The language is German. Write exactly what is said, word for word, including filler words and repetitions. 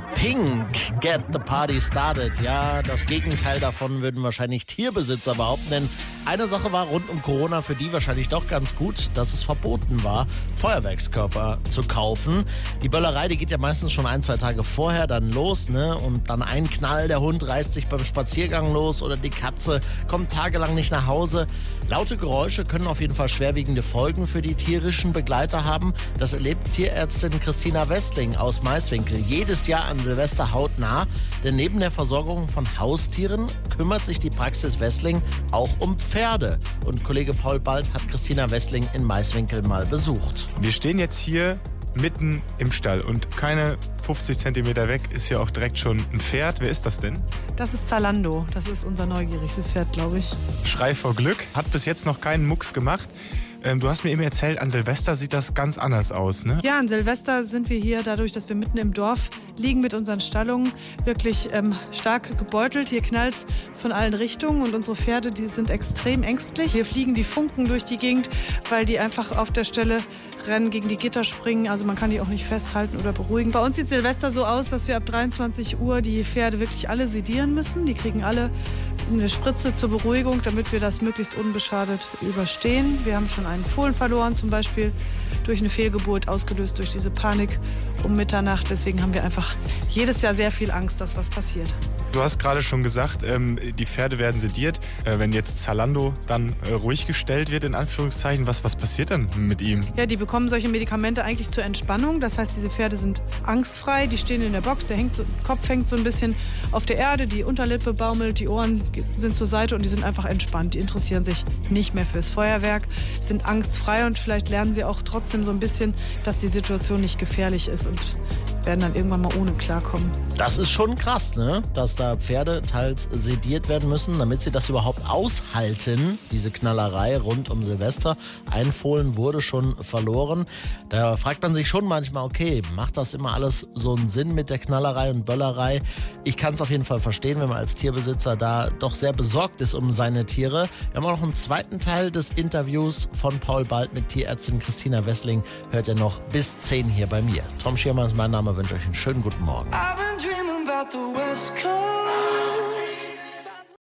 Pink, Get the Party Started. Ja, das Gegenteil davon würden wahrscheinlich Tierbesitzer behaupten, denn eine Sache war rund um Corona für die wahrscheinlich doch ganz gut, dass es verboten war, Feuerwerkskörper zu kaufen. Die Böllerei, die geht ja meistens schon ein, zwei Tage vorher dann los, ne? Und dann ein Knall, der Hund reißt sich beim Spaziergang los oder die Katze kommt tagelang nicht nach Hause. Laute Geräusche können auf jeden Fall schwerwiegende Folgen für die tierischen Begleiter haben. Das erlebt Tierärztin Christina Westling aus Maiswinkel jedes Jahr an Silvester hautnah. Denn neben der Versorgung von Haustieren kümmert sich die Praxis Westling auch um Pferde. Und Kollege Paul Bald hat Christina Westling in Maiswinkel mal besucht. Wir stehen jetzt hier mitten im Stall und keine fünfzig Zentimeter weg ist hier auch direkt schon ein Pferd. Wer ist das denn? Das ist Zalando. Das ist unser neugierigstes Pferd, glaube ich. Schrei vor Glück. Hat bis jetzt noch keinen Mucks gemacht. Ähm, du hast mir eben erzählt, an Silvester sieht das ganz anders aus, ne? Ja, an Silvester sind wir hier, dadurch, dass wir mitten im Dorf liegen mit unseren Stallungen, wirklich ähm, stark gebeutelt. Hier knallt's von allen Richtungen und unsere Pferde, die sind extrem ängstlich. Hier fliegen die Funken durch die Gegend, weil die einfach auf der Stelle rennen, gegen die Gitter springen. Also man kann die auch nicht festhalten oder beruhigen. Bei uns sieht Silvester so aus, dass wir ab dreiundzwanzig Uhr die Pferde wirklich alle sedieren müssen. Die kriegen alle eine Spritze zur Beruhigung, damit wir das möglichst unbeschadet überstehen. Wir haben schon einen Fohlen verloren, zum Beispiel durch eine Fehlgeburt, ausgelöst durch diese Panik um Mitternacht. Deswegen haben wir einfach jedes Jahr sehr viel Angst, dass was passiert. Du hast gerade schon gesagt, ähm, die Pferde werden sediert. Äh, wenn jetzt Zalando dann äh, ruhig gestellt wird, in Anführungszeichen, was, was passiert dann mit ihm? Ja, die bekommen solche Medikamente eigentlich zur Entspannung. Das heißt, diese Pferde sind angstfrei, die stehen in der Box, der hängt so, Kopf hängt so ein bisschen auf der Erde, die Unterlippe baumelt, die Ohren sind zur Seite und die sind einfach entspannt. Die interessieren sich nicht mehr fürs Feuerwerk, sind angstfrei und vielleicht lernen sie auch trotzdem so ein bisschen, dass die Situation nicht gefährlich ist und werden dann irgendwann mal ohne klarkommen. Das ist schon krass, ne? Dass da Pferde teils sediert werden müssen, damit sie das überhaupt aushalten, diese Knallerei rund um Silvester. Ein Fohlen wurde schon verloren. Da fragt man sich schon manchmal, okay, macht das immer alles so einen Sinn mit der Knallerei und Böllerei? Ich kann es auf jeden Fall verstehen, wenn man als Tierbesitzer da doch sehr besorgt ist um seine Tiere. Wir haben auch noch einen zweiten Teil des Interviews von Paul Bald mit Tierärztin Christina Westling. Hört ihr noch bis zehn hier bei mir. Tom Schirmer ist mein Name, wünsche euch einen schönen guten Morgen. I've been dreaming about the West Coast.